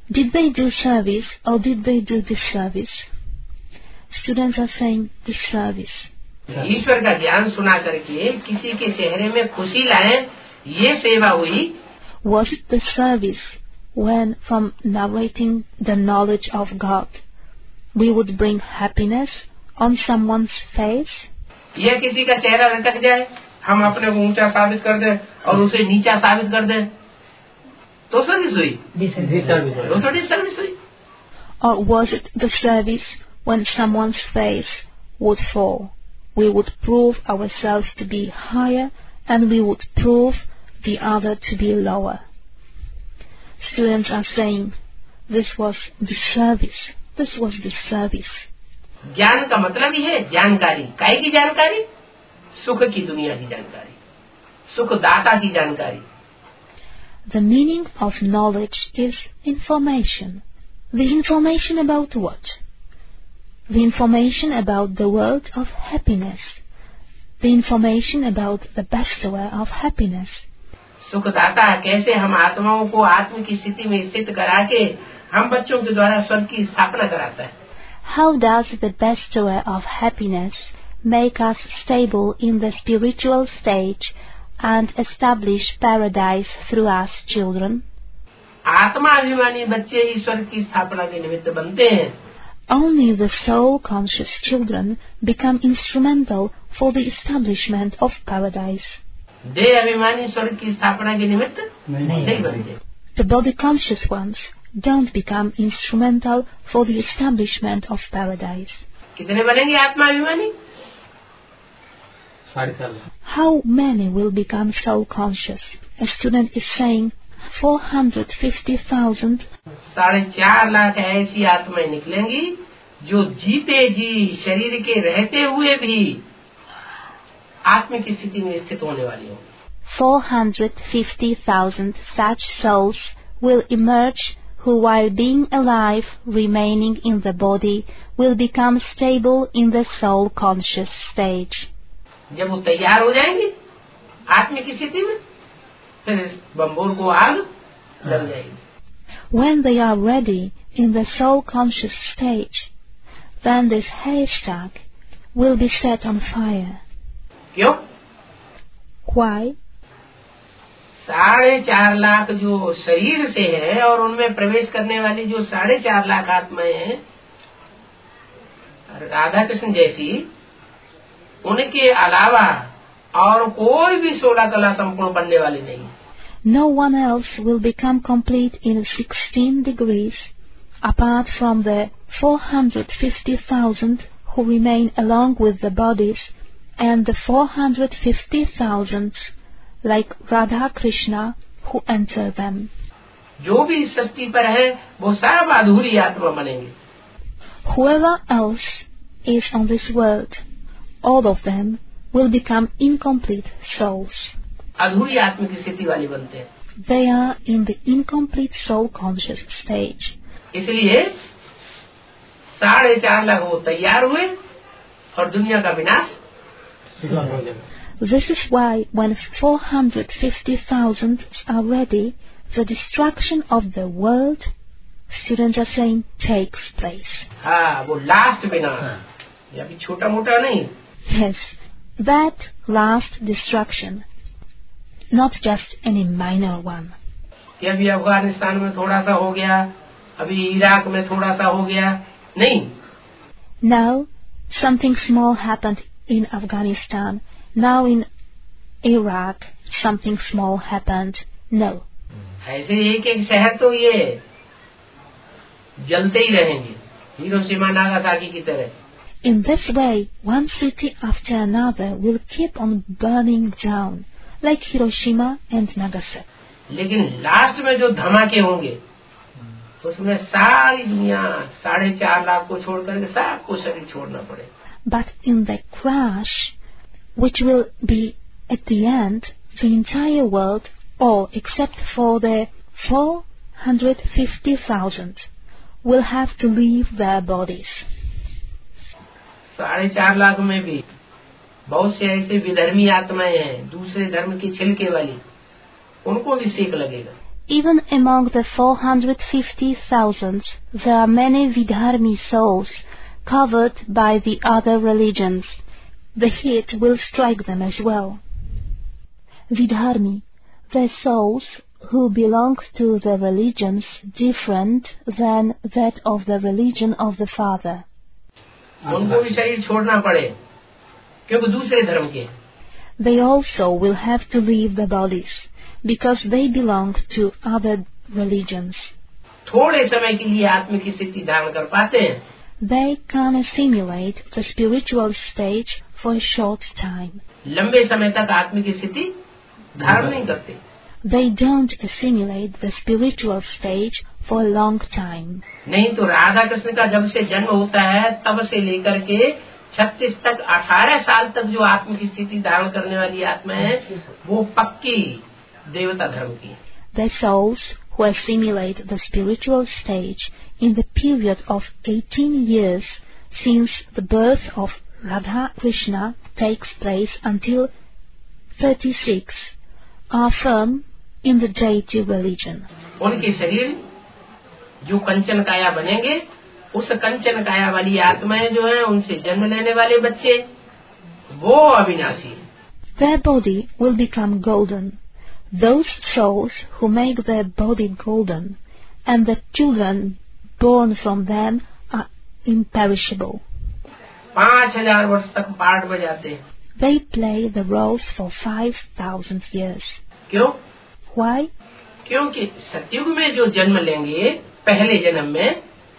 Did they do service or did they do disservice? Students are saying disservice. ईश्वर का ज्ञान सुना करके किसी के चेहरे में खुशी लाएं, ये सेवा हुई. Was it the service when, from narrating the knowledge of God, we would bring happiness on someone's face? यह किसी का चेहरा लटक जाए, हम अपने को ऊंचा साबित कर दें और उसे नीचा साबित कर दें, तो सर्विस हुई. तो डिसर्विस हुई. Or was it the service when someone's face would fall? We would prove ourselves to be higher and we would prove the other to be lower. Students are saying, this was disservice. This was disservice. ज्ञान का मतलब ही है जानकारी. काय की जानकारी? सुख की दुनिया की जानकारी, सुखदाता की जानकारी. The meaning of knowledge is information. The information about what? The information about the world of happiness. The information about the bestower of happiness. सुखदाता कैसे हम आत्माओं को आत्म की स्थिति में स्थित करा के हम बच्चों के द्वारा स्वर्ग की स्थापना कराता है. How does the bestower of happiness make us stable in the spiritual stage and establish paradise through us children? आत्माभिमानी बच्चे ही स्वर्ग की स्थापना के निमित्त बनते हैं. Only the soul-conscious children become instrumental for the establishment of paradise. देह अभिमानी स्वर्ग की स्थापना के निमित्त नहीं बनते. The body-conscious ones don't become instrumental for the establishment of paradise. कितने बनेंगे आत्माभिमानी? How many will become soul-conscious? A student is saying 450,000. 4.5 lakh ऐसी आत्माएं निकलेंगी जो जीते जी शरीर के रहते हुए भी आत्म की स्थिति में स्थित होने वाली होंगी. 450,000 such souls will emerge who, while being alive, remaining in the body, will become stable in the soul-conscious stage. जब वो तैयार हो जाएंगे आत्म की स्थिति में, फिर बम्बोर को आग लग जाएगी. When they are ready in the soul-conscious stage, then this haystack will be set on fire. क्यों? Why? 4.5 लाख जो शरीर से है और उनमें प्रवेश करने वाली जो 4.5 लाख आत्माएं हैं, राधा कृष्ण जैसी, उनके अलावा और कोई भी 16 कला संपूर्ण बनने वाली नहीं. No one else will become complete in 16 degrees apart from the 450,000 who remain along with the bodies and the 450,000 like Radha Krishna who enter them. जो भी इस सृष्टि पर है वो सब अधूरी आत्मा बनेंगे. Whoever else is on this world, all of them will become incomplete souls. अधूरी आत्म की स्थिति वाली बनते हैं. They are in the incomplete soul conscious stage. इसलिए 4.5 लाख वो तैयार हुए और दुनिया का विनाश. This is why when 450,000 are ready, the destruction of the world, students are saying, takes place. हाँ, वो लास्ट विनाश, ये अभी छोटा मोटा नहीं. Yes, that last destruction, not just any minor one. कि अभी अफगानिस्तान में थोड़ा सा हो गया, अभी इराक में थोड़ा सा हो गया, नहीं. Now, something small happened in Afghanistan. Now in Iraq, something small happened. No. ऐसे एक एक शहर तो ये जलते ही रहेंगे, हिरोशिमा नागासाकी की तरह. In this way, one city after another will keep on burning down, like Hiroshima and Nagasaki. लेकिन लास्ट में जो धमाके होंगे, उसमें सारी दुनिया 4.5 लाख को छोड़ करके सबको शरीर छोड़ना पड़े. But in the crash, which will be at the end, the entire world, all except for the 450,000, will have to leave their bodies. 4.5 lakh में भी बहुत से ऐसे विधर्मी आत्माएं हैं, दूसरे धर्म की छिलके वाली, उनको भी सेक लगेगा. Even among the 450,000, there are many Vidharmi souls covered by the other religions. The heat will strike them as well. Vidharmi, the souls who belong to the religions different than that of the religion of the Father. उनको भी शरीर छोड़ना पड़े क्योंकि दूसरे धर्म के. They also will have to leave the bodies because they belong to other religions. थोड़े समय के लिए आत्मिक स्थिति धारण कर पाते हैं. They can assimilate the spiritual stage for a short time. लंबे समय तक आत्मिक स्थिति धारण नहीं करते. They don't assimilate the spiritual stage for a long time. नहीं तो राधा कृष्ण का जब से जन्म होता है तब से लेकर के 36 तक 18 साल तक जो आत्मिक स्थिति धारण करने वाली आत्मा है वो पक्की देवता धर्म की. The souls who assimilate the spiritual stage in the period of 18 years since the birth of Radha Krishna takes place until 36 are firm in the deity religion. उनके शरीर जो कंचन काया बनेंगे उस कंचन काया वाली आत्माएं जो हैं उनसे जन्म लेने वाले बच्चे वो अविनाशी हैं. Their body will become golden. Those souls who make their body golden and the children born from them are imperishable. 5000 वर्ष तक पाठ बजाते हैं. They play the roles for 5,000 years. क्यों? Why? क्योंकि सतयुग में जो जन्म लेंगे पहले जन्म में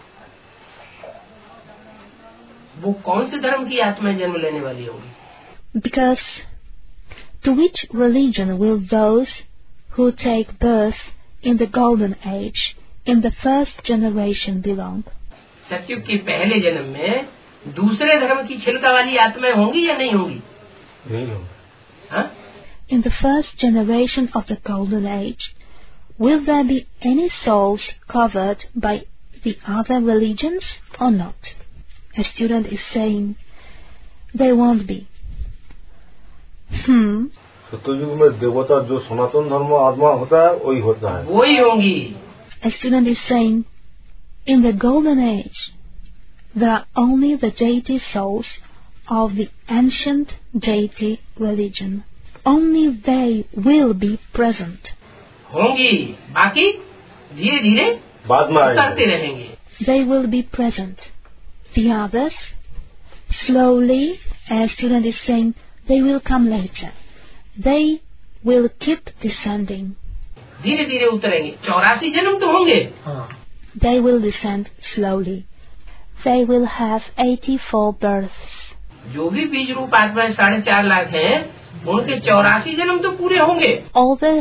वो कौन से धर्म की आत्माएं जन्म लेने वाली होंगी? Because to which religion will those who take birth in the golden age in the first generation belong? सतयुग के पहले जन्म में दूसरे धर्म की छिलका वाली आत्माएं होंगी या नहीं होंगी? नहीं होंगी. हाँ? In the first generation of the golden age, will there be any souls covered by the other religions or not? A student is saying, they won't be. सतयुग में देवता जो सनातन धर्म आत्मा होता है वही होता है. वही होंगी. A student is saying, in the golden age, there are only the deity souls of the ancient deity religion. Only they will be present. होंगी, बाकी धीरे धीरे बाद में उतरते रहेंगे. They will be present. The others, slowly, as student is saying, they will come later. They will keep descending. धीरे धीरे उतरेंगे. 84 जन्म तो होंगे. They will descend slowly. They will have 84 births. जो भी बीज रूप आत्माएं 4.5 लाख हैं उनके 84 जन्म तो पूरे होंगे. All the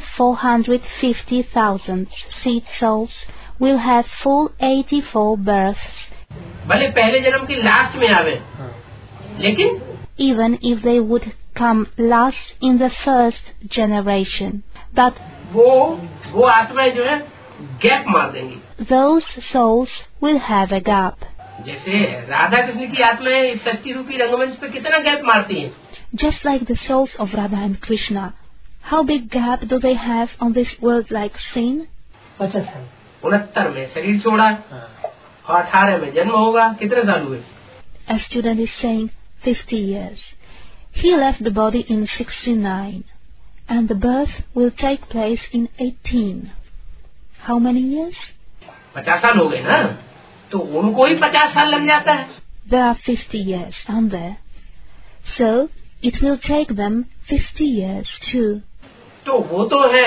450,000 seed souls will have full 84 births. भले पहले जन्म के लास्ट में आवे, लेकिन even if they would come last in the first generation, but वो आत्माएं जो है गैप मार देंगी. those souls will have a gap. जैसे राधा कृष्ण की आत्माएं षष्ठी रूपी रंगमंच पे कितना गैप मारती हैं. Just like the souls of Radha and Krishna, how big gap do they have on this world-like scene? 69 में शरीर छोड़ा और 18 में जन्म होगा. कितने साल हुए? A student is saying 50 years. He left the body in 69 and the birth will take place in 18. How many years? 50 साल हो गए ना, तो उनको ही 50 साल लग जाता है. There are 50 years, aren't there? So, it will take them 50 years too. तो वो तो है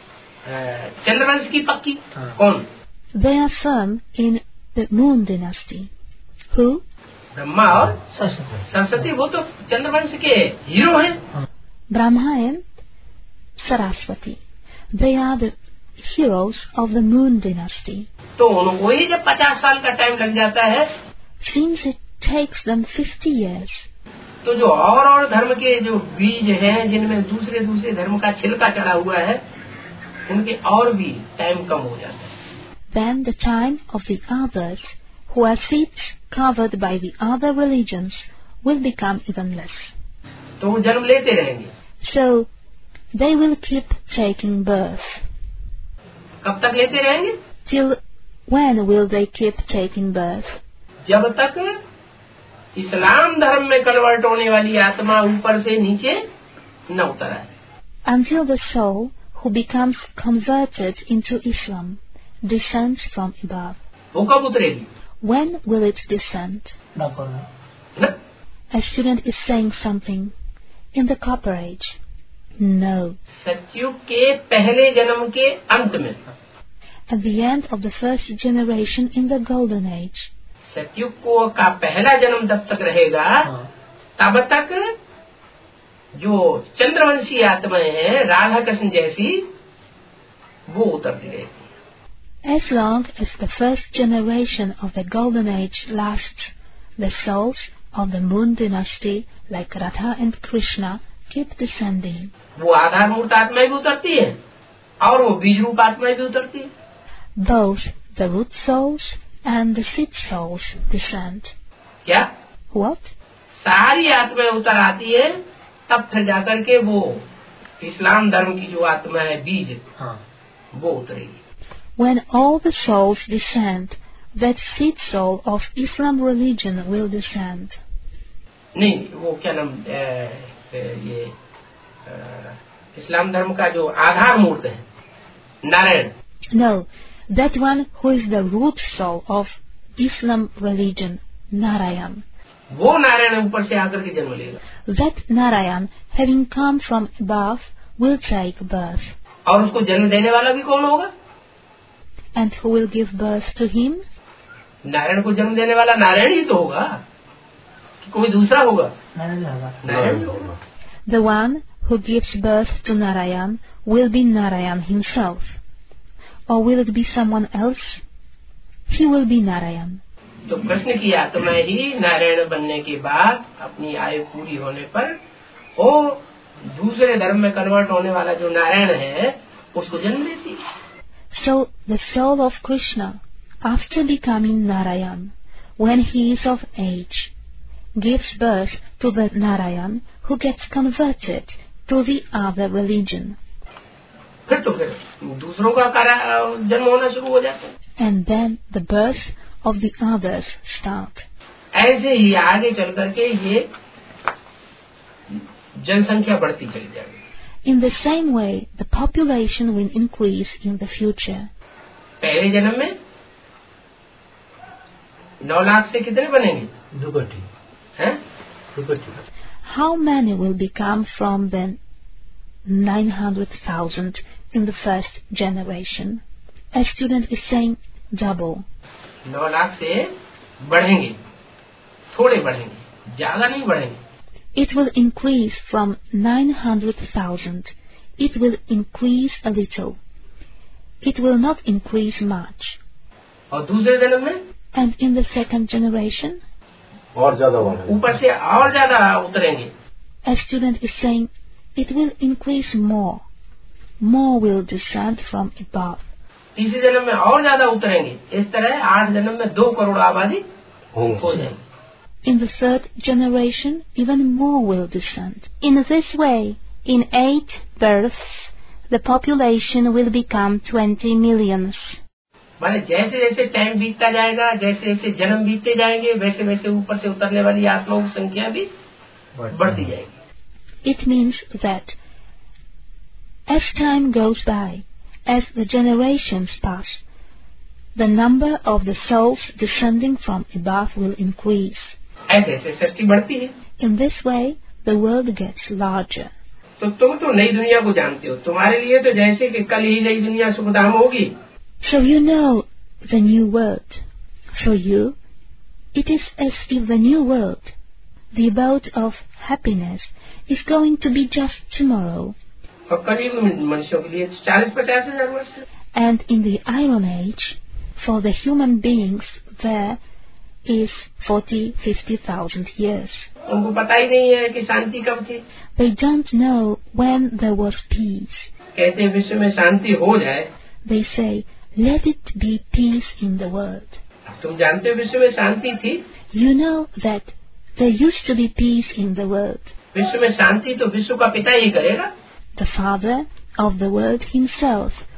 चंद्रवंश की पक्की. कौन? They are firm in the Moon dynasty. Who? Brahma और सरस्वती. वो तो चंद्रवंश के हीरो हैं. Brahma and Saraswati. They are the heroes of the Moon dynasty. तो उनको ही जब 50 साल का टाइम लग जाता है, Since it takes them 50 years, तो जो और धर्म के जो बीज हैं जिनमें दूसरे धर्म का छिलका चढ़ा हुआ है उनके और भी टाइम कम हो जाता है. then the time of the others who are seeds covered by the other religions will become even less. तो वो जन्म लेते रहेंगे. So they will keep taking birth. कब तक लेते रहेंगे? Till when will they keep taking birth? जब तक इस्लाम धर्म में कन्वर्ट होने वाली आत्मा ऊपर से नीचे न उतर आए. Until the soul who becomes converted into Islam descends from above. वो कब उतरेगी? When will it descend? न? A student is saying something. In the Copper Age. No. सतयुग के पहले जन्म के अंत में. At the end of the first generation in the Golden Age. सतयुग को का पहला जन्म जब तक रहेगा तब तक जो चंद्रवंशी आत्माएं हैं राधा कृष्ण जैसी वो उतरती रहेगी. As long as the first generation of the Golden Age lasts, the souls of the Moon dynasty like Radha and Krishna keep descending. वो आधार मूर्त आत्माएं भी उतरती है और वो बीज रूप आत्माएं भी उतरती है. Both the root souls and the seed souls descend. क्या? What? सारी आत्माएं उतर आती है तब फिर जाकर के वो इस्लाम धर्म की जो आत्मा है बीज वो उतरेगी. When all the souls descend, that seed soul of Islam religion will descend. नहीं, वो क्या नाम ये इस्लाम धर्म का जो आधार मूर्त है Narayan. No, that one who is the root soul of Islam religion, Narayan. वो नारायण ऊपर से आकर के जन्म लेगा. That Narayan, having come from above, will take birth. और उसको जन्म देने वाला भी कौन होगा? And who will give birth to him? Narayan को जन्म देने वाला नारायण ही तो होगा कि कोई दूसरा होगा? नारायण होगा. The one who gives birth to Narayan will be Narayan himself. Or will it be someone else? He will be Narayan. तो कृष्ण की आत्मा ही नारायण बनने के बाद अपनी आयु पूरी होने पर वो दूसरे धर्म में कन्वर्ट होने वाला जो नारायण है उसको जन्म देती है. So the soul of Krishna, after becoming Narayan, when he is of age, gives birth to the Narayan who gets converted to the other religion. फिर दूसरों का जन्म होना शुरू हो जाता है. And then the birth of the others start. ऐसे ही आगे चल करके ये जनसंख्या बढ़ती चली जाएगी. In the same way, the population will increase in the future. पहले जन्म में 9 लाख से कितने बनेंगे? दुपट्टी. हैं? दुपट्टी. How many will become from the 900,000 in the first generation? A student is saying double. 9 lakh से बढ़ेंगे, थोड़े बढ़ेंगे, ज्यादा नहीं बढ़ेंगे. It will increase from 900,000. It will increase a little. It will not increase much. और दूसरे जन्म में? And in the second generation? और ज्यादा बढ़ेंगे. ऊपर से और ज्यादा उतरेंगे. A student is saying it will increase more. More will descend from above. तीसरे जन्म में और ज्यादा उतरेंगे. इस तरह 8 जन्म में 2 करोड़ आबादी हो जाएगी. In the third generation, even more will descend. In this way, in 8 births, the population will become 20 millions. माने जैसे जैसे टाइम बीतता जाएगा, जैसे जैसे जन्म बीतते जाएंगे, वैसे वैसे ऊपर से उतरने वाली आत्माओं की संख्या भी बढ़ती जाएगी. It means that as time goes by, as the generations pass, the number of the souls descending from above will increase. ऐसे ऐसे सृष्टि बढ़ती है. In this way, the world gets larger. तो तुम तो नई दुनिया को जानते हो. तुम्हारे लिए तो जैसे कि कल ही नई दुनिया सुखधाम होगी. So you know the new world. For you, it is as if the new world, the abode of happiness, is going to be just tomorrow. और कलयुग में मनुष्यों के लिए 40-50 हजार वर्ष. And in the Iron Age, for the human beings, there is 40-50,000 years. उनको पता ही नहीं है कि शांति कब थी. They don't know when there was peace. कहते हैं विश्व में शांति हो जाए. They say, let it be peace in the world. तुम जानते हो विश्व में शांति थी. You know that there used to be peace in the world. विश्व में शांति तो विश्व का पिता ही करेगा. The father of the world himself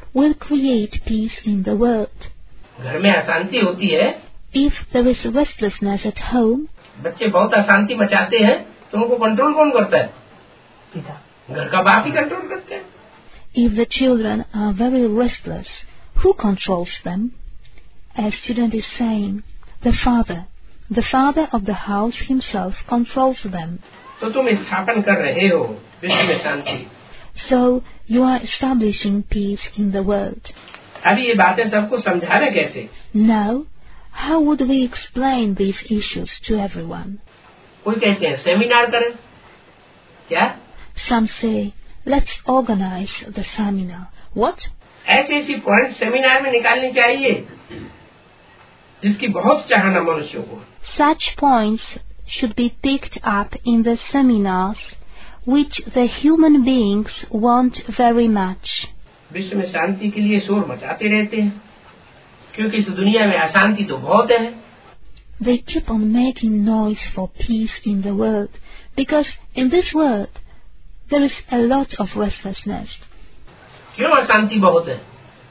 will create peace in the world. घर में अशांति होती है, If there is restlessness at home, बच्चे बहुत अशांति मचाते हैं, तो उनको कंट्रोल कौन करता है? पिता, घर का बाप ही कंट्रोल करते हैं। if the children are very restless, who controls them? As student is saying, the father of the house himself controls them. तो तुम स्थापन कर रहे हो विश्व में शांति। So you are establishing peace in the world. अभी ये बातें सबको समझाना कैसे? Now, how would we explain these issues to everyone? कोई कहते हैं सेमिनार करें, क्या? Some say, let's organize the seminar. What? ऐसी पॉइंट सेमिनार में निकालनी चाहिए जिसकी बहुत चाहना मनुष्यों को। Such points should be picked up in the seminars which the human beings want very much. विश्व में शांति के लिए शोर मचाते रहते हैं, क्योंकि इस दुनिया में अशांति तो बहुत है। They keep on making noise for peace in the world, because in this world there is a lot of restlessness. क्यों अशांति बहुत है?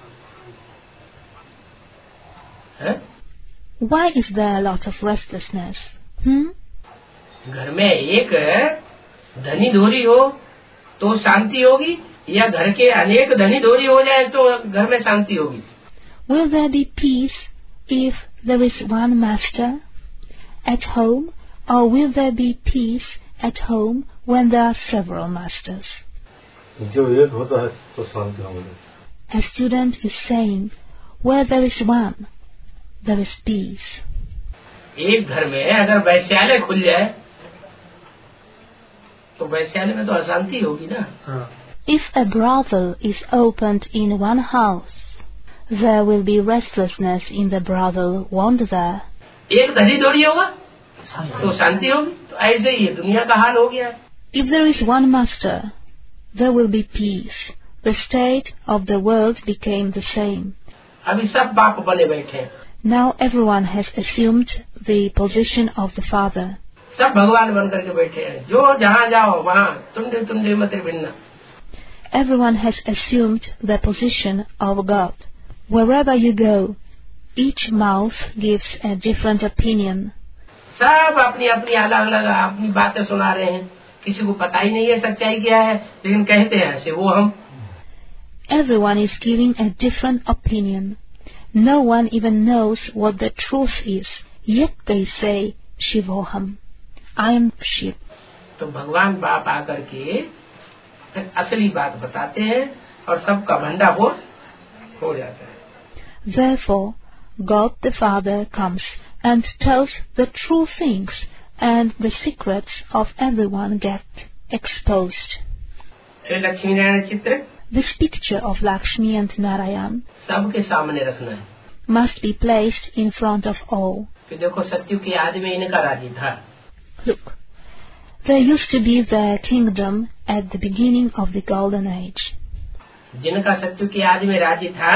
Why is there a lot of restlessness? घर में एक धनी धोरी हो तो शांति होगी, या घर के अनेक धनी धोरी हो जाए तो घर में शांति होगी? Will there be peace if there is one master at home, or will there be peace at home when there are several masters? जो एक होता है तो शांति होगी। A student is saying, where there is one, there is peace. एक घर में अगर वैश्यालय खुल जाए तो वैश्यालय में तो अशांति होगी ना। If a brothel is opened in one house, there will be restlessness in the brothel, won't there? एक धनी धोरी होगा तो शांति होगी। तो ऐसे ही दुनिया का हाल हो गया। If there is one master, there will be peace. The state of the world became the same. अभी सब बाप बने बैठे हैं। Now everyone has assumed the position of the father. सब भगवान बन करके बैठे हैं, जो जहाँ जाओ वहाँ तुंडे तुंडे मत भिन्ना। Everyone has assumed the position of God. Wherever you go, each mouth gives a different opinion. सब अपनी अपनी अलग अलग अपनी बातें सुना रहे हैं, किसी को पता ही नहीं है सच्चाई क्या है, लेकिन कहते हैं ऐसे वो हम। Everyone is giving a different opinion. No one even knows what the truth is, yet they say Shivoham. I am Shiv. तो भगवान बाप आकर के असली बात बताते हैं और सबका भंडाफोड़ हो जाता है। Therefore, God the Father comes and tells the true things, and the secrets of everyone get exposed. Lakshmi Narayan चित्र This picture of Lakshmi and Narayan सबके सामने रखना है। must be placed in front of all. कि देखो सत्ययुग के आदि में इनका राज्य था। Look, there used to be the kingdom at the beginning of the golden age. जिनका सत्ययुग के आदि में राज्य था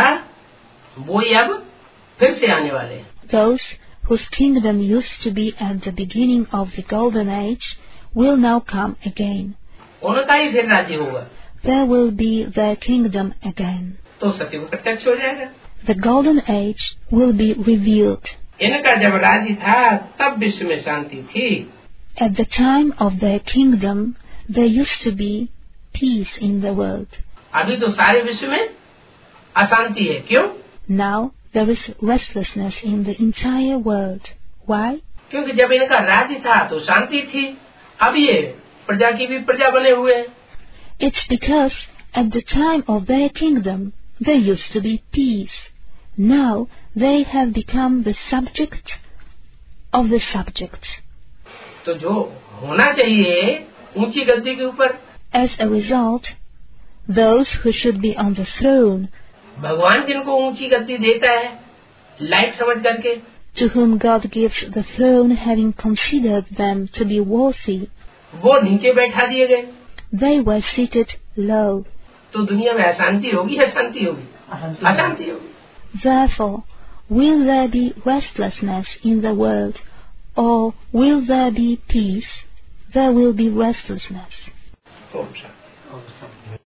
वो ही अब फिर से आने वाले हैं। Those whose kingdom used to be at the beginning of the golden age will now come again. उनका ही फिर राज्य होगा। There will be their kingdom again. तो सत्ययुग प्रत्यक्ष हो जाएगा। The golden age will be revealed. इनका जब राज्य था तब विश्व में शांति थी। At the time of their kingdom, there used to be peace in the world. अभी तो सारे विश्व में अशांति है। क्यों? Now there is restlessness in the entire world. Why? क्योंकि जब इनका राज्य था तो शांति थी, अब ये प्रजा की भी प्रजा बने हुए हैं। It's because at the time of their kingdom, there used to be peace. Now they have become the subject of the subjects. तो जो होना चाहिए ऊंची गद्दी के ऊपर, As a result, those who should be on the throne, भगवान जिनको ऊंची गद्दी देता है लायक समझ करके, to whom God gives the throne having considered them to be worthy, वो नीचे बैठा दिए गए। they were seated low. तो दुनिया में अशांति होगी या शांति होगी? अशांति होगी। Therefore, will there be restlessness in the world, or will there be peace? There will be restlessness. Om Shanti.